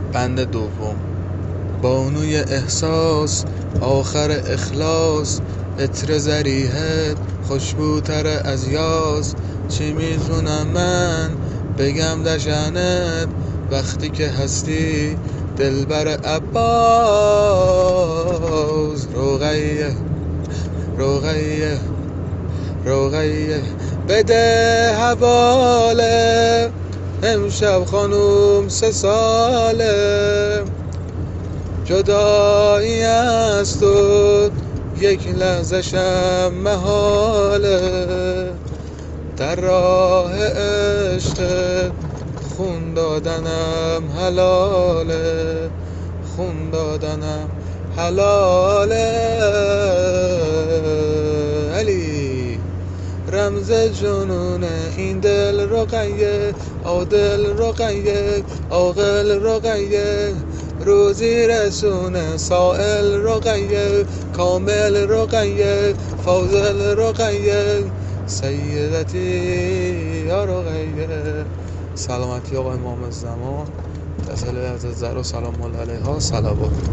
بند دوم. بانوی احساس، آخر اخلاص، عطر زریحت خوشبوتر از یاس. چی میتونم من بگم در شأنت وقتی که هستی دلبر عباس. روغیه بده حواله، امشب خانوم 3 ساله. جدایی از تو یک لحظه شم محاله، در راه عشق خون دادنم حلاله، خون دادنم حلاله. علی رمز جنون این دل رقیه، عادل رقیه، عاقل رقیه، روزی رسونه سائل رقیه، کامل رقیه، فاضل رقیه، سیدتی یا رقیه. سلامتی آقای امام زمان، تسلی از زهرا سلام الله علیها، صلوات.